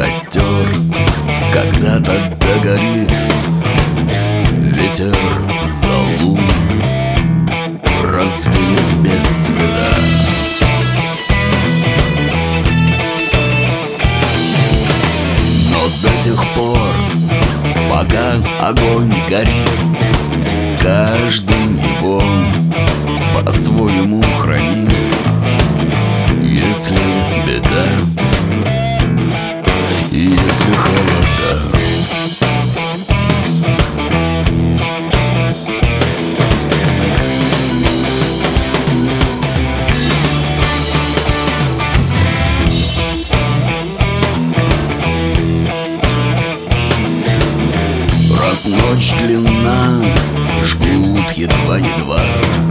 костер когда-то догорит. Ветер залун развеет без следа. Но до тех пор, пока огонь горит, каждый его по-своему хранит. Если беда и если холода, раз ночь длинна, жгут едва-едва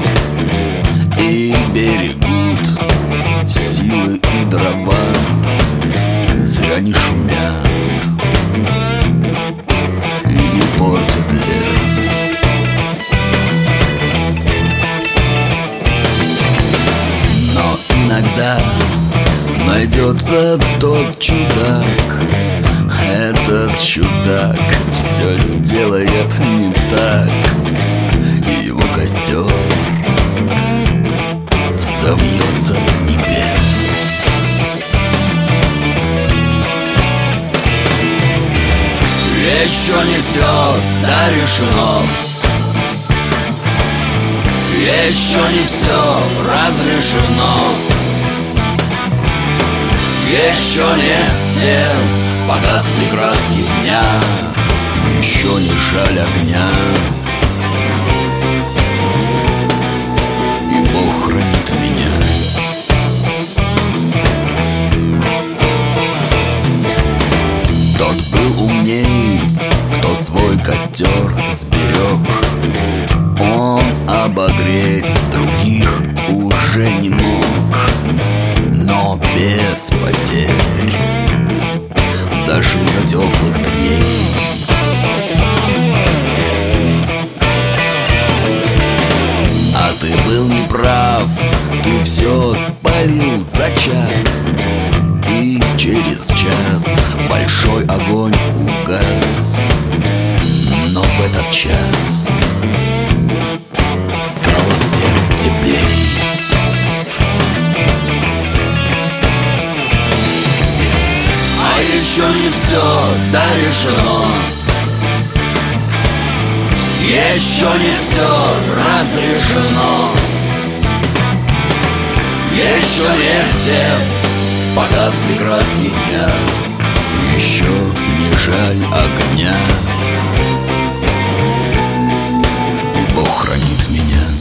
и берегут силы и дрова. Зря не шумят и не портят лес. Но иногда найдется тот чудак. Этот чудак все сделает не так, и его костер взовьется до небес. Еще не все дорешено, еще не все разрешено, еще не все погасли краски дня, еще не жаль огня. И Бог хранит меня. Тот был умней, кто свой костер сберег. Он обогреть других уже не мог, но без потерь дожил до теплых дней. А ты был неправ, ты все спалил за час, и через час большой огонь угас. Но в этот час стало всем теплей. А еще не все дорешено, еще не все разрешено, еще не все погасли краски дня, еще не жаль огня. И Бог хранит меня.